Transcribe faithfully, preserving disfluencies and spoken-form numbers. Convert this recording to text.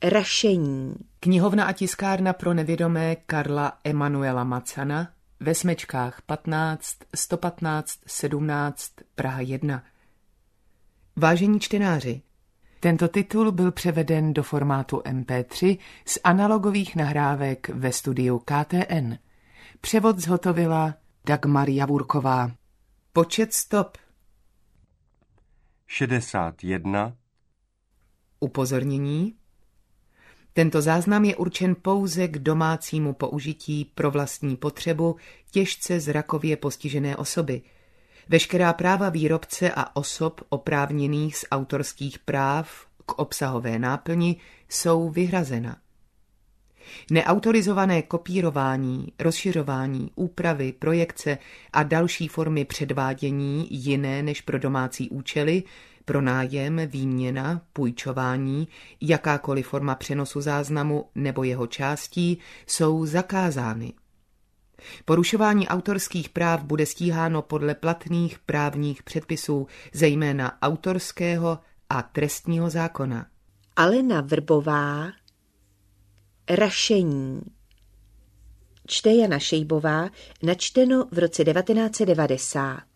Rašení. Knihovna a tiskárna pro nevědomé Karla Emanuela Macana ve Smečkách patnáct, sto patnáct, sedmnáct, Praha jedna. Vážení čtenáři, tento titul byl převeden do formátu em pé tři z analogových nahrávek ve studiu K T N. Převod zhotovila Dagmar Javurková. Počet stop šedesát jedna. Upozornění. Tento záznam je určen pouze k domácímu použití pro vlastní potřebu těžce zrakově postižené osoby. Veškerá práva výrobce a osob oprávněných z autorských práv k obsahové náplni jsou vyhrazena. Neautorizované kopírování, rozšiřování, úpravy, projekce a další formy předvádění jiné než pro domácí účely, pronájem, výměna, půjčování, jakákoliv forma přenosu záznamu nebo jeho částí jsou zakázány. Porušování autorských práv bude stíháno podle platných právních předpisů, zejména autorského a trestního zákona. Alena Vrbová. Rašení. Čte Jana Šejbová, načteno v roce devatenáct set devadesát.